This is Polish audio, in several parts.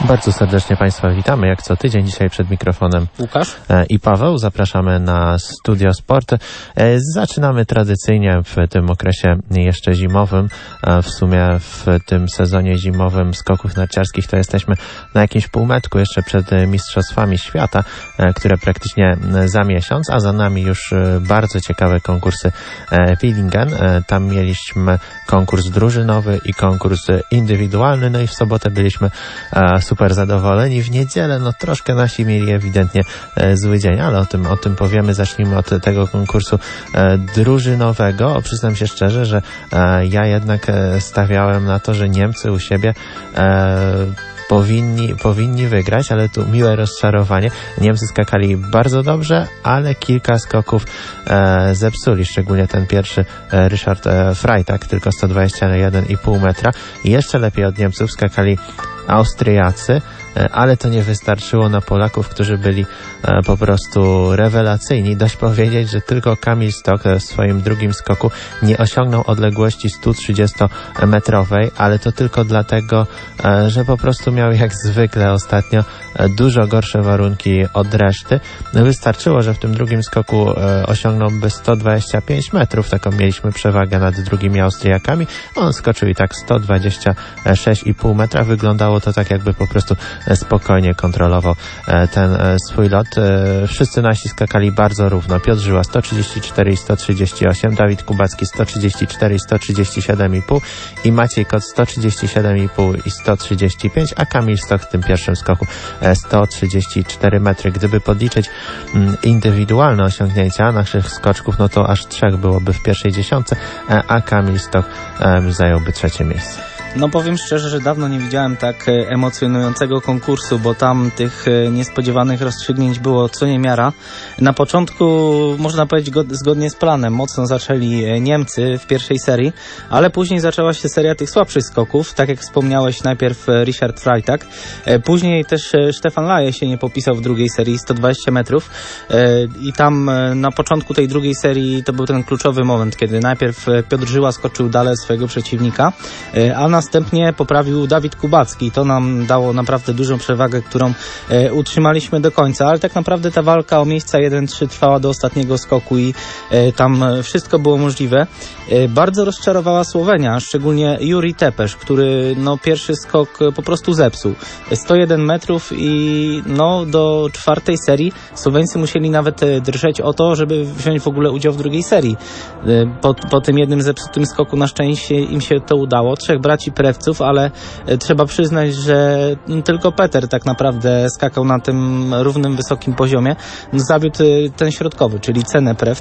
Bardzo serdecznie Państwa witamy, jak co tydzień. Dzisiaj przed mikrofonem Łukasz i Paweł. Zapraszamy na Studio Sport. Zaczynamy tradycyjnie w tym okresie jeszcze zimowym. W sumie w tym sezonie zimowym skoków narciarskich to jesteśmy na jakimś półmetku jeszcze przed Mistrzostwami Świata, które praktycznie za miesiąc, a za nami już bardzo ciekawe konkursy Willingen. Tam mieliśmy konkurs drużynowy i konkurs indywidualny, no i w sobotę byliśmy super zadowoleni. W niedzielę troszkę nasi mieli ewidentnie zły dzień, ale o tym powiemy. Zacznijmy od tego konkursu drużynowego. Przyznam się szczerze, że ja jednak stawiałem na to, że Niemcy u siebie powinni wygrać, ale tu miłe rozczarowanie. Niemcy skakali bardzo dobrze, ale kilka skoków zepsuli, szczególnie ten pierwszy Richard Freitag, tylko 121,5 metra. I jeszcze lepiej od Niemców skakali Austriacy, ale to nie wystarczyło na Polaków, którzy byli po prostu rewelacyjni. Dość powiedzieć, że tylko Kamil Stoch w swoim drugim skoku nie osiągnął odległości 130-metrowej, ale to tylko dlatego, że po prostu miał jak zwykle ostatnio dużo gorsze warunki od reszty. Wystarczyło, że w tym drugim skoku osiągnąłby 125 metrów, taką mieliśmy przewagę nad drugimi Austriakami. On skoczył i tak 126,5 metra. Wyglądało to tak, jakby po prostu spokojnie kontrolował ten swój lot. Wszyscy nasi skakali bardzo równo. Piotr Żyła 134 i 138, Dawid Kubacki 134 i 137,5 i Maciej Kot 137,5 i 135, a Kamil Stoch w tym pierwszym skoku 134 metry. Gdyby podliczyć indywidualne osiągnięcia naszych skoczków, to aż 3 byłoby w pierwszej dziesiątce, a Kamil Stoch zająłby 3 miejsce. Powiem szczerze, że dawno nie widziałem tak emocjonującego konkursu, bo tam tych niespodziewanych rozstrzygnięć było co niemiara. Na początku, można powiedzieć, zgodnie z planem, mocno zaczęli Niemcy w pierwszej serii, ale później zaczęła się seria tych słabszych skoków, tak jak wspomniałeś, najpierw Richard Freitag, później też Stefan Laje się nie popisał w drugiej serii, 120 metrów i tam na początku tej drugiej serii to był ten kluczowy moment, kiedy najpierw Piotr Żyła skoczył dalej swojego przeciwnika, a następnie poprawił Dawid Kubacki. To nam dało naprawdę dużą przewagę, którą utrzymaliśmy do końca, ale tak naprawdę ta walka o miejsca 1-3 trwała do ostatniego skoku i tam wszystko było możliwe. Bardzo rozczarowała Słowenia, szczególnie Juri Tepes, który pierwszy skok po prostu zepsuł. 101 metrów i do czwartej serii Słoweńcy musieli nawet drżeć o to, żeby wziąć w ogóle udział w drugiej serii. Po tym jednym zepsutym skoku na szczęście im się to udało. 3 braci Prewców, ale trzeba przyznać, że tylko Peter tak naprawdę skakał na tym równym, wysokim poziomie. Zawiódł ten środkowy, czyli Cenę Prewc.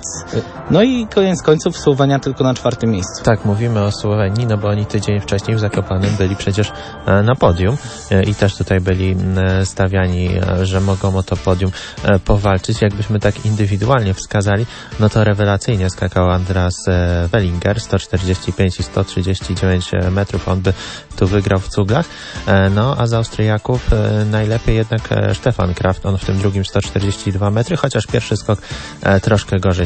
I koniec końców Słowenia tylko na 4. miejscu. Tak, mówimy o Słowenii, bo oni tydzień wcześniej w Zakopanem byli przecież na podium i też tutaj byli stawiani, że mogą o to podium powalczyć. Jakbyśmy tak indywidualnie wskazali, to rewelacyjnie skakał Andreas Wellinger, 145 i 139 metrów. On by tu wygrał w cuglach. A z Austriaków najlepiej jednak Stefan Kraft. On w tym drugim 142 metry, chociaż pierwszy skok troszkę gorzej,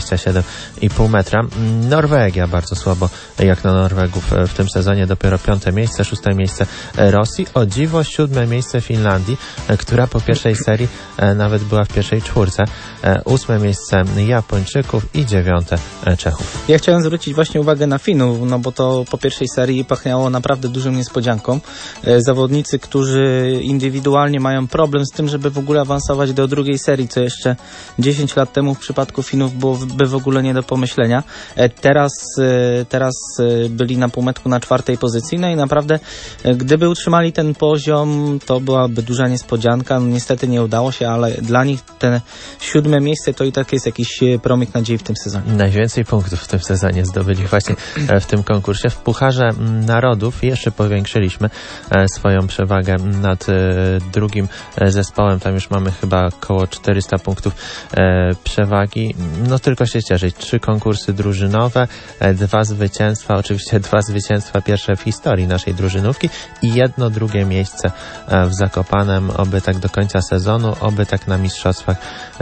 127,5 metra. Norwegia bardzo słabo jak na Norwegów w tym sezonie. Dopiero 5. miejsce, 6. miejsce Rosji. O dziwo 7. miejsce Finlandii, która po pierwszej serii nawet była w pierwszej 4. 8. miejsce Japończyków i 9. Czechów. Ja chciałem zwrócić właśnie uwagę na Finów, bo to po pierwszej serii pachniało naprawdę dużą niespodzianką. Zawodnicy, którzy indywidualnie mają problem z tym, żeby w ogóle awansować do drugiej serii, co jeszcze 10 lat temu w przypadku Finów byłoby w ogóle nie do pomyślenia. Teraz byli na półmetku na 4. pozycji, i naprawdę gdyby utrzymali ten poziom, to byłaby duża niespodzianka. Niestety nie udało się, ale dla nich te 7. miejsce to i tak jest jakiś promyk nadziei w tym sezonie. Najwięcej punktów w tym sezonie zdobyli właśnie w tym konkursie. W Pucharze Narodów jeszcze powiększyliśmy swoją przewagę nad drugim zespołem. Tam już mamy chyba około 400 punktów przewagi. Tylko się cieszyć. 3 konkursy drużynowe, 2 zwycięstwa, oczywiście 2 zwycięstwa pierwsze w historii naszej drużynówki i 1 drugie miejsce w Zakopanem, oby tak do końca sezonu, oby tak na Mistrzostwach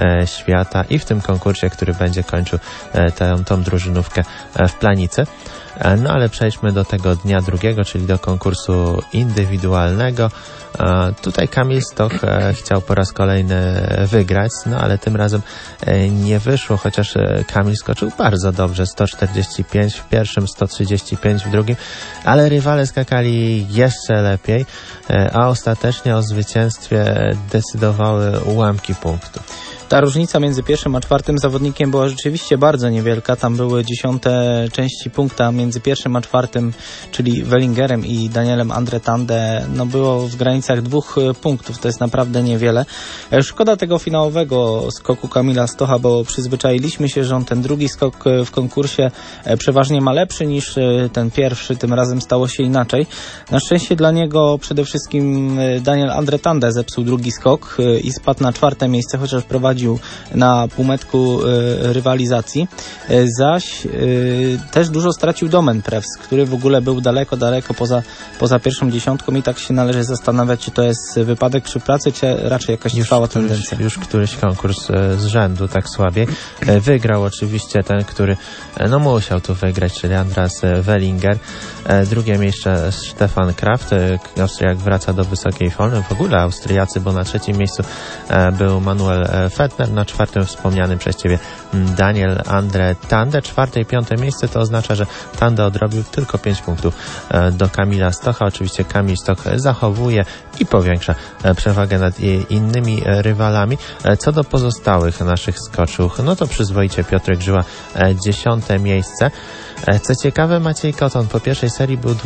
Świata i w tym konkursie, który będzie kończył tą drużynówkę w Planicy. No ale przejdźmy do tego dnia drugiego, czyli do konkursu indywidualnego. Tutaj Kamil Stoch chciał po raz kolejny wygrać, no ale tym razem nie wyszło, chociaż Kamil skoczył bardzo dobrze, 145 w pierwszym, 135 w drugim, ale rywale skakali jeszcze lepiej, a ostatecznie o zwycięstwie decydowały ułamki punktów. Ta różnica między pierwszym a czwartym zawodnikiem była rzeczywiście bardzo niewielka. Tam były 10 części punkta między pierwszym a czwartym, czyli Wellingerem i Danielem Andre Tande. No było w granicach 2 punktów. To jest naprawdę niewiele. Szkoda tego finałowego skoku Kamila Stocha, bo przyzwyczailiśmy się, że on ten drugi skok w konkursie przeważnie ma lepszy niż ten pierwszy. Tym razem stało się inaczej. Na szczęście dla niego przede wszystkim Daniel Andre Tande zepsuł drugi skok i spadł na 4. miejsce, chociaż prowadził na półmetku rywalizacji. Zaś też dużo stracił Domen Prevs, który w ogóle był daleko poza pierwszą dziesiątką i tak się należy zastanawiać, czy to jest wypadek przy pracy, czy raczej jakaś trwała tendencja. Już któryś konkurs z rzędu tak słabiej. Wygrał oczywiście ten, który musiał tu wygrać, czyli Andreas Wellinger. Drugie miejsce Stefan Kraft. Austriak wraca do wysokiej formy. W ogóle Austriacy, bo na 3. miejscu był Manuel Fettner, na 4. wspomniany przez Ciebie Daniel Andre Tande. 4. i 5. miejsce to oznacza, że Tande odrobił tylko 5 punktów do Kamila Stocha. Oczywiście Kamil Stoch zachowuje i powiększa przewagę nad innymi rywalami. Co do pozostałych naszych skoczów, no to przyzwoicie Piotrek Żyła 10. miejsce. Co ciekawe, Maciej Koton po pierwszej serii był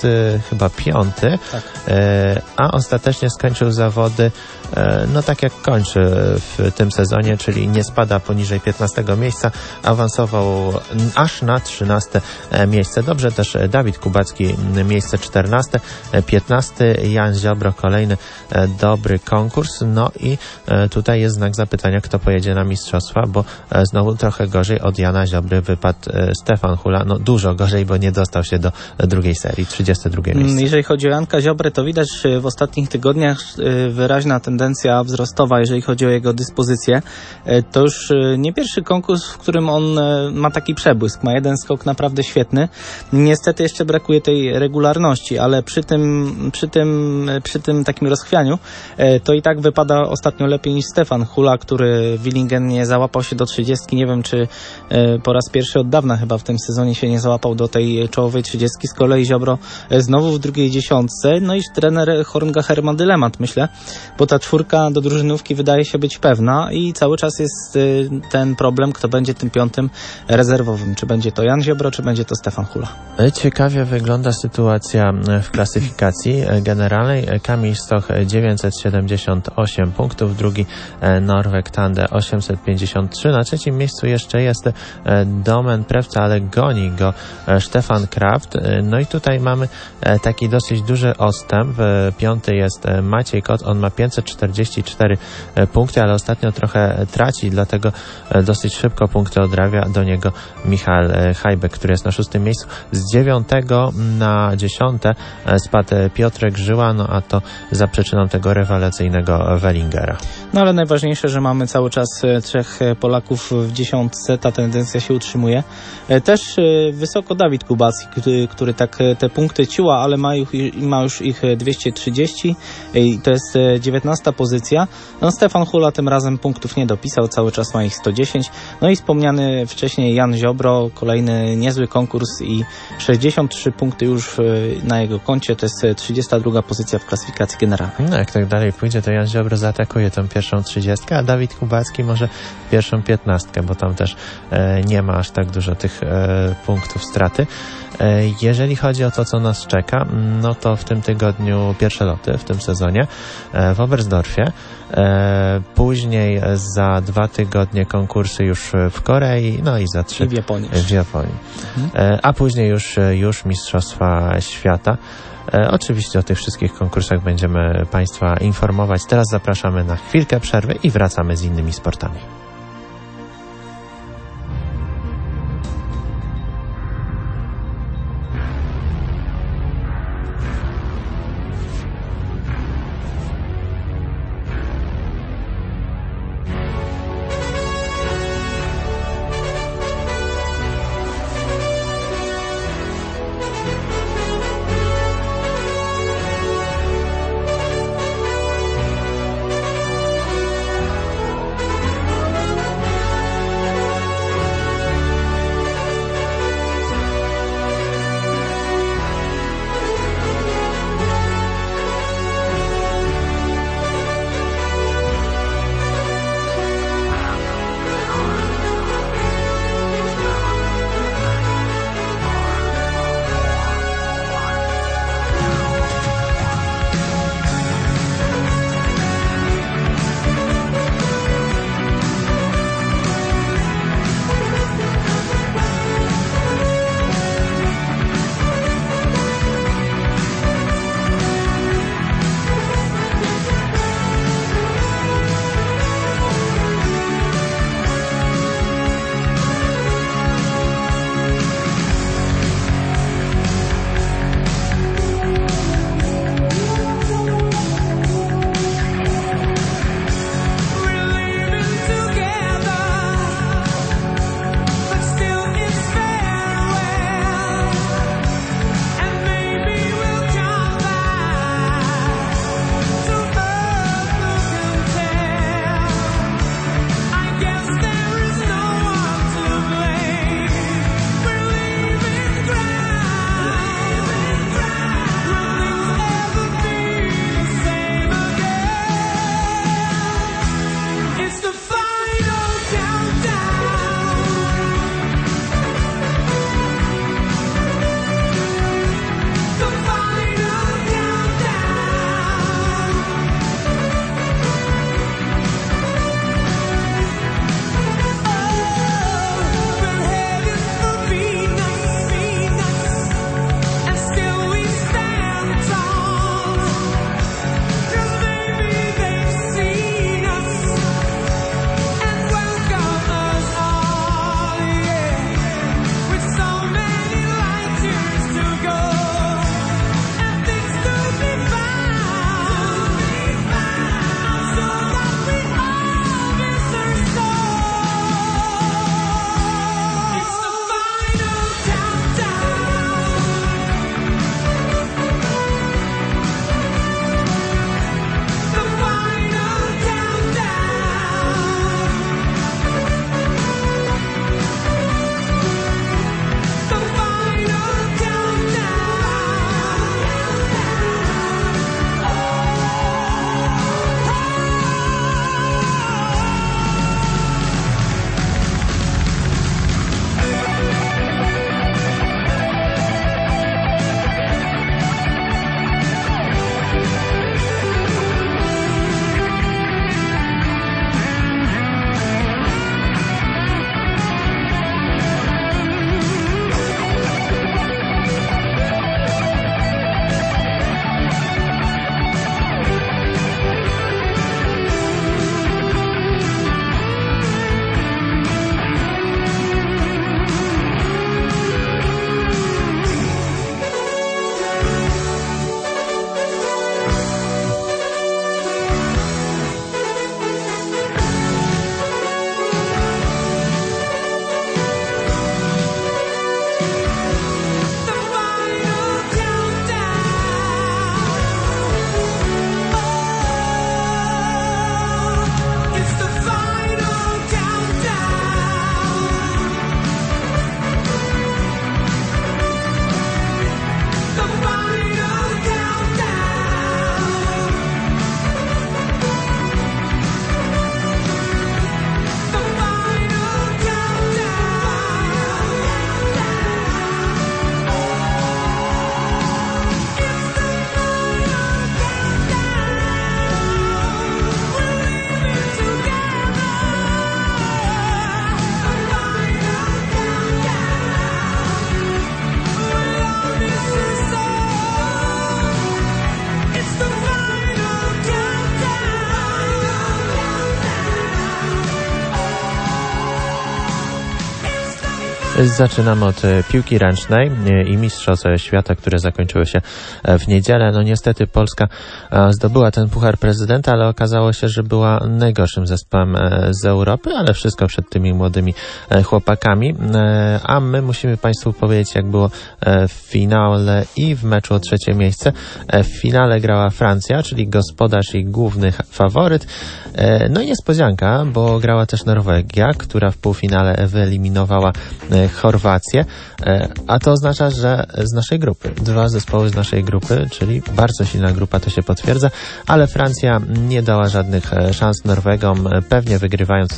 25, tak. A ostatecznie skończył zawody tak jak kończy w tym sezonie, czyli nie spada poniżej 15 miejsca, awansował aż na 13 miejsce. Dobrze też Dawid Kubacki, miejsce 14, 15 Jan Ziobro, kolejny dobry konkurs. No i tutaj jest znak zapytania, kto pojedzie na mistrzostwa, bo znowu trochę gorzej od Jana Ziobry wypadł Stefan Hula. No dużo gorzej, bo nie dostał się do drugiej serii, 32 miejsce. Jeżeli chodzi o Janka Ziobrę, to widać w ostatnich tygodniach wyraźna tendencja wzrostowa, jeżeli chodzi o jego dyspozycję. To już nie pierwszy konkurs, w którym on ma taki przebłysk. Ma jeden skok naprawdę świetny. Niestety jeszcze brakuje tej regularności, ale przy tym takim rozchwianiu to i tak wypada ostatnio lepiej niż Stefan Hula, który Willingen nie załapał się do 30. Nie wiem, czy po raz pierwszy od dawna chyba w tym sezonie się nie załapał do tej czołowej 30. Z kolei Ziobro znowu w drugiej dziesiątce. No i trener Horngacher ma dylemat, myślę, bo ta 4 do drużynówki wydaje się być pewna i cały czas jest ten problem, kto będzie tym 5. rezerwowym. Czy będzie to Jan Ziobro, czy będzie to Stefan Hula. Ciekawie wygląda sytuacja w klasyfikacji generalnej. Kamil Stoch 978 punktów, drugi Norweg Tande 853. Na 3. miejscu jeszcze jest Domen Prevs, ale goni go Stefan Kraft. No i tutaj mamy taki dosyć duży odstęp. 5. jest Maciej Kot, on ma 544 punkty, ale ostatnio trochę traci, dlatego dosyć szybko punkty odrabia do niego Michał Hajbek, który jest na 6. miejscu. Z 9. na 10. spadł Piotrek Żyła, no a to za przyczyną tego rewelacyjnego Wellingera. No ale najważniejsze, że mamy cały czas 3 Polaków w dziesiątce, ta tendencja się utrzymuje. Też wysoko Dawid Kubacki, który tak te punkty ciła, ale ma już ich 230 i to jest 19. pozycja. No Stefan Hula tym razem punktów nie dopisał, cały czas ma ich 110. No i wspomniany wcześniej Jan Ziobro, kolejny niezły konkurs i 63 punkty już na jego koncie, to jest 32. pozycja w klasyfikacji generalnej. No jak tak dalej pójdzie, to Jan Ziobro zaatakuje tą pierwszą 30, a Dawid Kubacki może pierwszą 15, bo tam też nie ma aż tak dużo tych punktów straty. Jeżeli chodzi o to, co nas czeka, no to w tym tygodniu pierwsze loty w tym sezonie w Oberstdorfie, później za 2 tygodnie konkursy już w Korei, no i za 3 w Japonii. A później już Mistrzostwa Świata. Oczywiście o tych wszystkich konkursach będziemy Państwa informować. Teraz zapraszamy na chwilkę przerwy i wracamy z innymi sportami. Zaczynamy od piłki ręcznej i Mistrzostw Świata, które zakończyły się w niedzielę. No niestety Polska zdobyła ten Puchar Prezydenta, ale okazało się, że była najgorszym zespołem z Europy, ale wszystko przed tymi młodymi chłopakami. A my musimy Państwu powiedzieć, jak było w finale i w meczu o trzecie miejsce. W finale grała Francja, czyli gospodarz i główny faworyt. No i niespodzianka, bo grała też Norwegia, która w półfinale wyeliminowała Chorwację, a to oznacza, że z naszej grupy, 2 zespoły z naszej grupy, czyli bardzo silna grupa, to się potwierdza, ale Francja nie dała żadnych szans Norwegom, pewnie wygrywając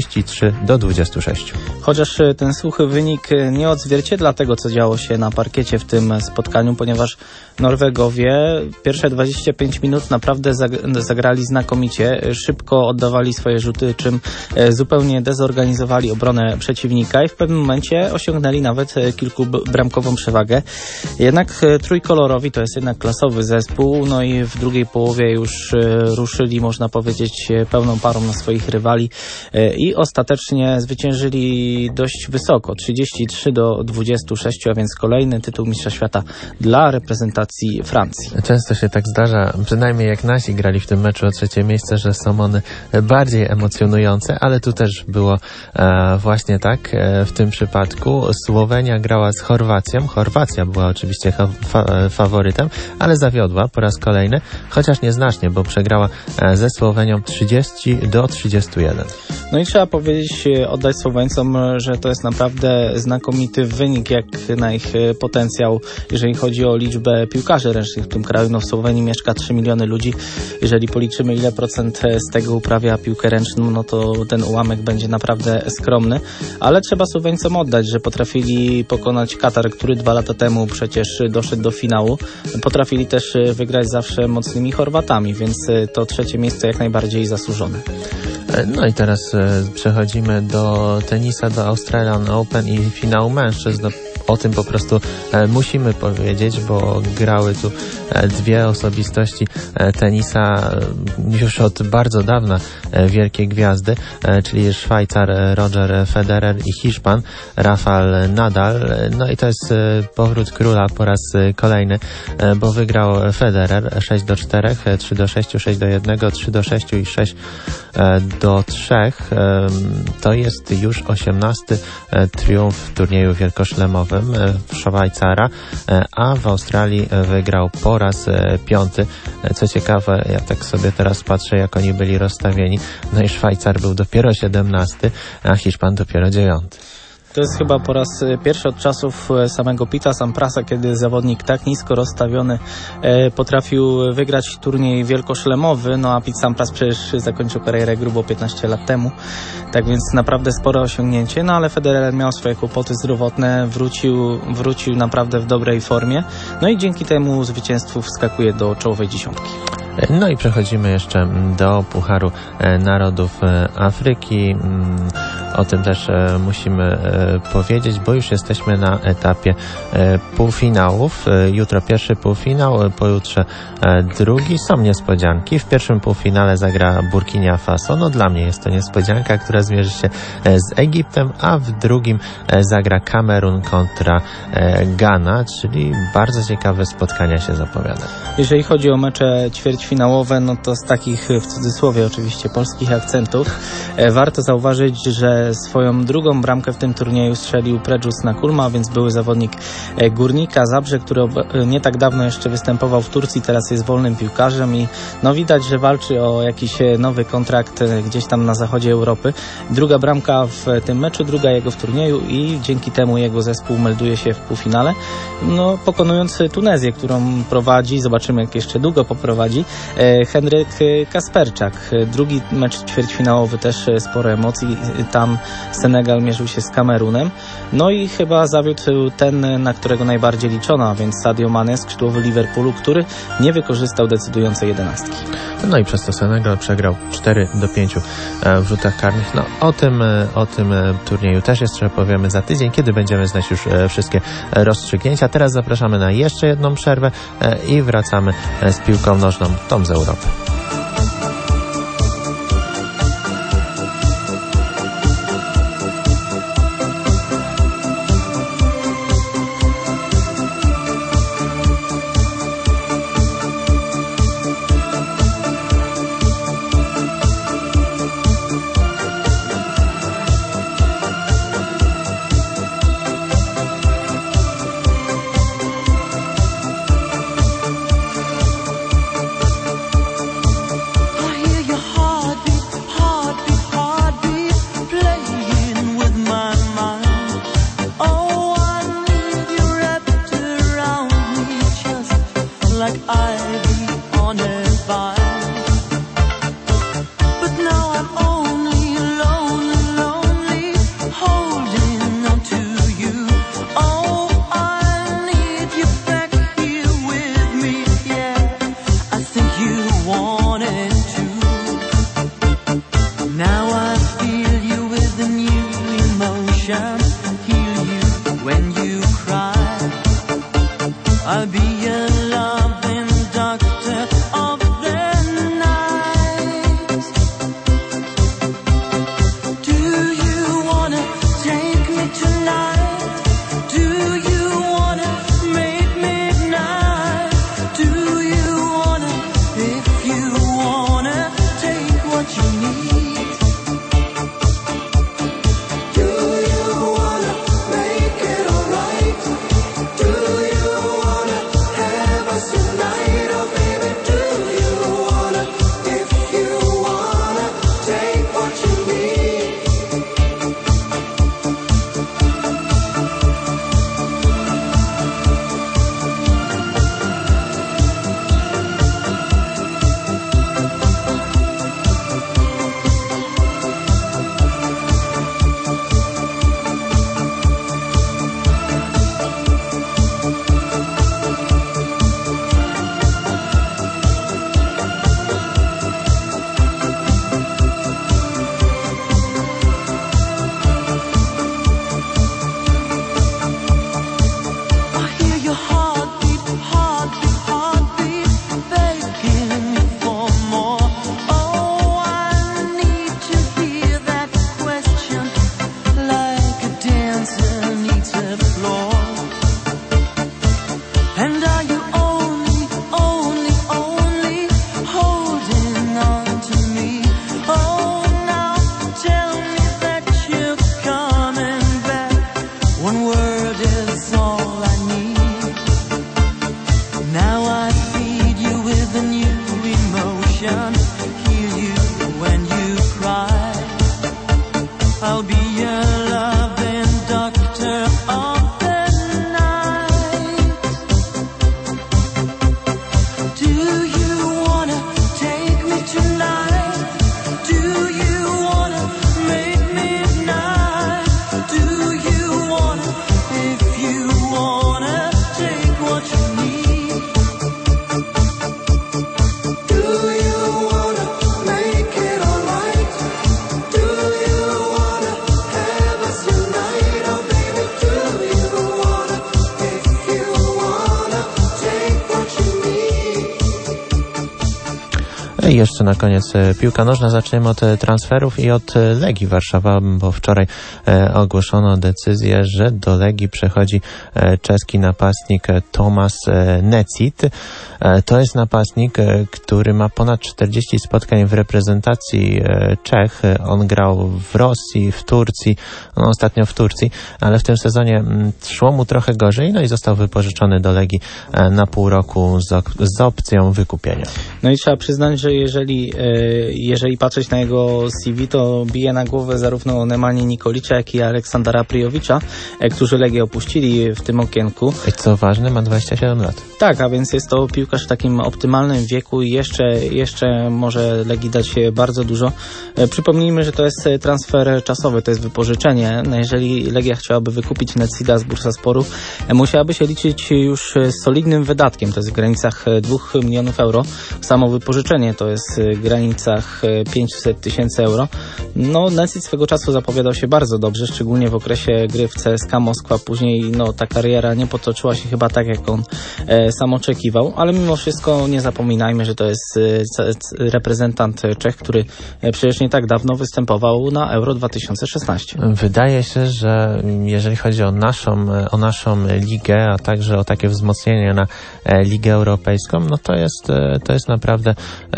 33-26. Chociaż ten suchy wynik nie odzwierciedla tego, co działo się na parkiecie w tym spotkaniu, ponieważ Norwegowie pierwsze 25 minut naprawdę zagrali znakomicie, szybko oddawali swoje rzuty, czym zupełnie dezorganizowali obronę przeciwnika i w pewnym momencie osiągnęli nawet kilkubramkową przewagę. Jednak trójkolorowi to jest jednak klasowy zespół, no i w drugiej połowie już ruszyli, można powiedzieć, pełną parą na swoich rywali i ostatecznie zwyciężyli dość wysoko, 33-26, a więc kolejny tytuł Mistrza Świata dla reprezentacji Francji. Często się tak zdarza, przynajmniej jak nasi grali w tym meczu o trzecie miejsce, że są one bardziej emocjonujące, ale tu też było właśnie tak. W tym przypadku Słowenia grała z Chorwacją. Chorwacja była oczywiście faworytem, ale zawiodła po raz kolejny, chociaż nieznacznie, bo przegrała ze Słowenią 30-31. No i trzeba powiedzieć, oddać Słoweńcom, że to jest naprawdę znakomity wynik jak na ich potencjał, jeżeli chodzi o liczbę piłkarzy ręcznych w tym kraju. No w Słowenii mieszka 3 miliony ludzi. Jeżeli policzymy, ile procent z tego uprawia piłkę ręczną, no to ten ułamek będzie naprawdę skromny. Ale trzeba Słoweńcom oddać, że potrafili pokonać Katar, który 2 lata temu przecież doszedł do finału. Potrafili też wygrać zawsze mocnymi Chorwatami, więc to trzecie miejsce jak najbardziej zasłużone. No i teraz przechodzimy do tenisa, do Australian Open i finału mężczyzn. No, o tym po prostu musimy powiedzieć, bo grały tu 2 osobistości tenisa już od bardzo dawna wielkie gwiazdy, czyli Szwajcar Roger Federer i Hiszpan Rafael Nadal. No i to jest powrót króla po raz kolejny, bo wygrał Federer 6-4, 3-6, 6-1, 3-6 i 6-3. To jest już 18 triumf w turnieju wielkoszlemowym w Szwajcara, a w Australii wygrał po raz 5. Co ciekawe, ja tak sobie teraz patrzę, jak oni byli rozstawieni. No i Szwajcar był dopiero 17, a Hiszpan dopiero 9. To jest chyba po raz pierwszy od czasów samego Pita Samprasa, kiedy zawodnik tak nisko rozstawiony potrafił wygrać turniej wielkoszlemowy, no a Pete Sampras przecież zakończył karierę grubo 15 lat temu, tak więc naprawdę spore osiągnięcie, no ale Federer miał swoje kłopoty zdrowotne, wrócił naprawdę w dobrej formie, no i dzięki temu zwycięstwu wskakuje do czołowej dziesiątki. No i przechodzimy jeszcze do Pucharu Narodów Afryki. O tym też musimy powiedzieć, bo już jesteśmy na etapie półfinałów. Jutro pierwszy półfinał, pojutrze drugi. Są niespodzianki. W pierwszym półfinale zagra Burkina Faso. No dla mnie jest to niespodzianka, która zmierzy się z Egiptem, a w drugim zagra Kamerun kontra Ghana, czyli bardzo ciekawe spotkania się zapowiada. Jeżeli chodzi o mecze ćwierćfinałowe, no to z takich, w cudzysłowie oczywiście, polskich akcentów warto zauważyć, że swoją drugą bramkę w tym turnieju strzelił Predžus Nakulma, więc były zawodnik Górnika Zabrze, który nie tak dawno jeszcze występował w Turcji, teraz jest wolnym piłkarzem i no widać, że walczy o jakiś nowy kontrakt gdzieś tam na zachodzie Europy. Druga bramka w tym meczu, druga jego w turnieju i dzięki temu jego zespół melduje się w półfinale, no pokonując Tunezję, którą prowadzi, zobaczymy jak jeszcze długo poprowadzi, Henryk Kasperczak. Drugi mecz ćwierćfinałowy, też sporo emocji, tam Senegal mierzył się z Kamerunem, no i chyba zawiódł ten, na którego najbardziej liczono, a więc Sadio Mane, skrzydłowy Liverpoolu, który nie wykorzystał decydującej 11. No i przez to Senegal przegrał 4-5 w rzutach karnych. No o tym turnieju też jeszcze powiemy za tydzień, kiedy będziemy znać już wszystkie rozstrzygnięcia. Teraz zapraszamy na jeszcze jedną przerwę i wracamy z piłką nożną, tą z Europy. I jeszcze na koniec piłka nożna. Zaczniemy od transferów i od Legii Warszawa, bo wczoraj ogłoszono decyzję, że do Legii przechodzi czeski napastnik Tomasz Necit. To jest napastnik, który ma ponad 40 spotkań w reprezentacji Czech. On grał w Rosji, w Turcji, ostatnio w Turcji, ale w tym sezonie szło mu trochę gorzej, no i został wypożyczony do Legii na pół roku z opcją wykupienia. No i trzeba przyznać, że jeżeli patrzeć na jego CV, to bije na głowę zarówno Nemanje Nikolicza, jak i Aleksandra Prijowicza, którzy Legię opuścili w tym okienku. I co ważne, ma 27 lat. Tak, a więc jest to piłkarz w takim optymalnym wieku i jeszcze może Legii dać bardzo dużo. Przypomnijmy, że to jest transfer czasowy, to jest wypożyczenie. No jeżeli Legia chciałaby wykupić Necida z Bursasporu, musiałaby się liczyć już z solidnym wydatkiem, to jest w granicach 2 milionów euro. Samo wypożyczenie to jest w granicach 500 tysięcy euro. No, Necid swego czasu zapowiadał się bardzo dobrze, szczególnie w okresie gry w CSKA Moskwa. Później ta kariera nie potoczyła się chyba tak, jak on sam oczekiwał, ale mimo wszystko nie zapominajmy, że to jest reprezentant Czech, który przecież nie tak dawno występował na Euro 2016. Wydaje się, że jeżeli chodzi o naszą ligę, a także o takie wzmocnienie na Ligę Europejską, no to jest naprawdę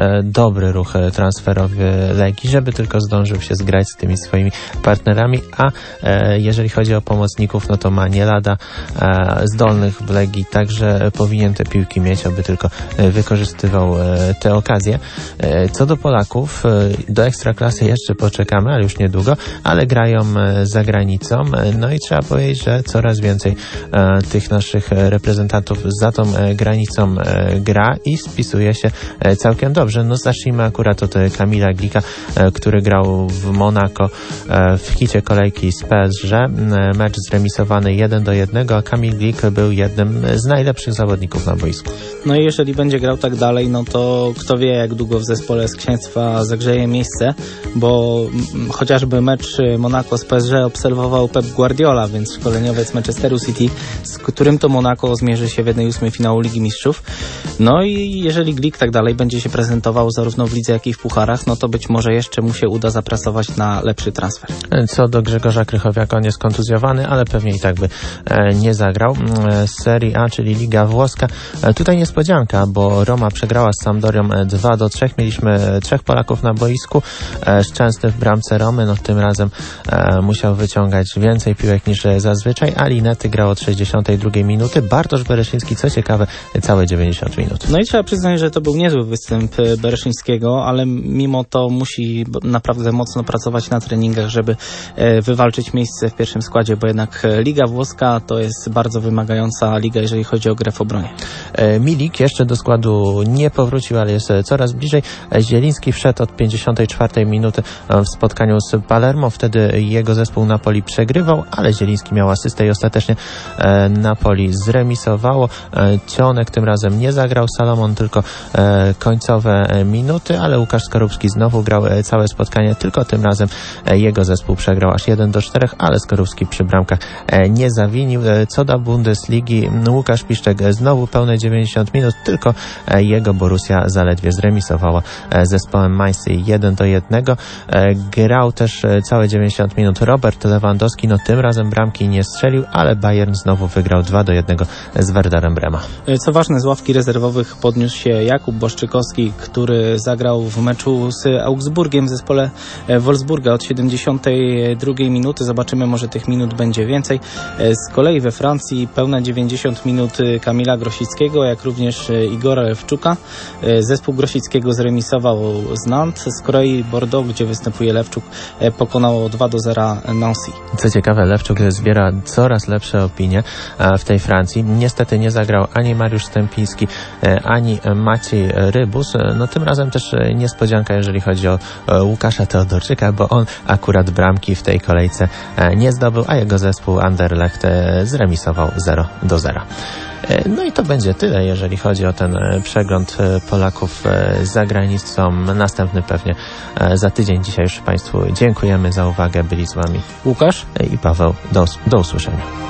dobry ruch transferowy Legii, żeby tylko zdążył się zgrać z tymi swoimi partnerami, a jeżeli chodzi o pomocników, no to ma nie lada zdolnych w Legii, także powinien te piłki mieć, aby tylko wykorzystywał te okazje. Co do Polaków, do Ekstraklasy jeszcze poczekamy, ale już niedługo, ale grają za granicą, no i trzeba powiedzieć, że coraz więcej tych naszych reprezentantów za tą granicą gra i spisuje się całkiem dobrze. No zacznijmy akurat od Kamila Glika, który grał w Monako w hicie kolejki z PSG. Mecz zremisowany 1-1, a Kamil Glik był jednym z najlepszych zawodników na boisku. No i jeżeli będzie grał tak dalej, no to kto wie, jak długo w zespole z Księstwa zagrzeje miejsce, bo chociażby mecz Monako z PSG obserwował Pep Guardiola, więc szkoleniowiec Manchesteru City, z którym to Monako zmierzy się w 1/8 finału Ligi Mistrzów. No i jeżeli Glik tak dalej będzie się prezentował zarówno w lidze, jak i w pucharach, no to być może jeszcze mu się uda zapracować na lepszy transfer. Co do Grzegorza Krychowiaka, on jest kontuzjowany, ale pewnie i tak by nie zagrał. Serie A, czyli Liga Włoska. Tutaj niespodzianka, bo Roma przegrała z Sampdorią 2-3. Mieliśmy 3 Polaków na boisku. Szczęsny w bramce Romy, no tym razem musiał wyciągać więcej piłek niż zazwyczaj, a Linety grał od 62 minuty. Bartosz Bereszyński, co ciekawe, całe 90 minut. No i trzeba przyznać, że to był niezły występ Bereszyńskiego, ale mimo to musi naprawdę mocno pracować na treningach, żeby wywalczyć miejsce w pierwszym składzie, bo jednak Liga Włoska to jest bardzo wymagająca liga, jeżeli chodzi o grę w obronie. Milik jeszcze do składu nie powrócił, ale jest coraz bliżej. Zieliński wszedł od 54 minuty w spotkaniu z Palermo. Wtedy jego zespół Napoli przegrywał, ale Zieliński miał asystę i ostatecznie Napoli zremisowało. Cionek tym razem nie zagrał, Salomon tylko końcowe minuty, ale Łukasz Skorupski znowu grał całe spotkanie, tylko tym razem jego zespół przegrał aż 1-4, ale Skorupski przy bramkach nie zawinił. Co do Bundesligi, Łukasz Piszczek znowu pełne 90 minut, tylko jego Borussia zaledwie zremisowała z zespołem Mainz 1-1. Grał też całe 90 minut Robert Lewandowski, no tym razem bramki nie strzelił, ale Bayern znowu wygrał 2-1 z Werderem Brema. Co ważne, z ławki rezerwowych podniósł się Jakub Błaszczykowski, który zagrał w meczu z Augsburgiem w zespole Wolfsburga od 72 minuty. Zobaczymy, może tych minut będzie więcej. Z kolei we Francji pełne 90 minut Kamila Grosickiego, jak również Igora Lewczuka. Zespół Grosickiego zremisował z Nantes. Z kolei Bordeaux, gdzie występuje Lewczuk, pokonało 2-0 Nancy. Co ciekawe, Lewczuk zbiera coraz lepsze opinie w tej Francji. Niestety nie zagrał ani Mariusz Stępiński, ani Maciej Rybus. No tym razem też niespodzianka, jeżeli chodzi o Łukasza Teodorczyka, bo on akurat bramki w tej kolejce nie zdobył, a jego zespół Anderlecht zremisował 0-0. No i to będzie tyle, jeżeli chodzi o ten przegląd Polaków za granicą. Następny pewnie za tydzień. Dzisiaj już Państwu dziękujemy za uwagę. Byli z Wami Łukasz i Paweł. Do usłyszenia.